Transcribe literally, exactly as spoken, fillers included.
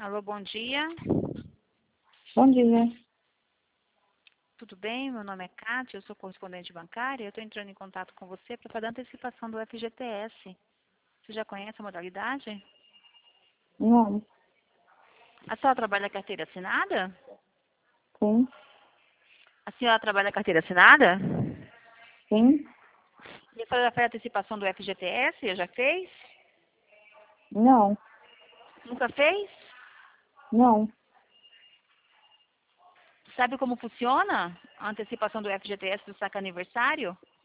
Alô, bom dia. Bom dia. Tudo bem? Meu nome é Kátia, eu sou correspondente bancária. Eu estou entrando em contato com você para fazer a antecipação do F G T S. Você já conhece a modalidade? Não. A senhora trabalha carteira assinada? Sim. A senhora trabalha carteira assinada? Sim. E a senhora já fez a antecipação do F G T S? Já fez? Não. Nunca fez? Não. Sabe como funciona a antecipação do F G T S do saque aniversário?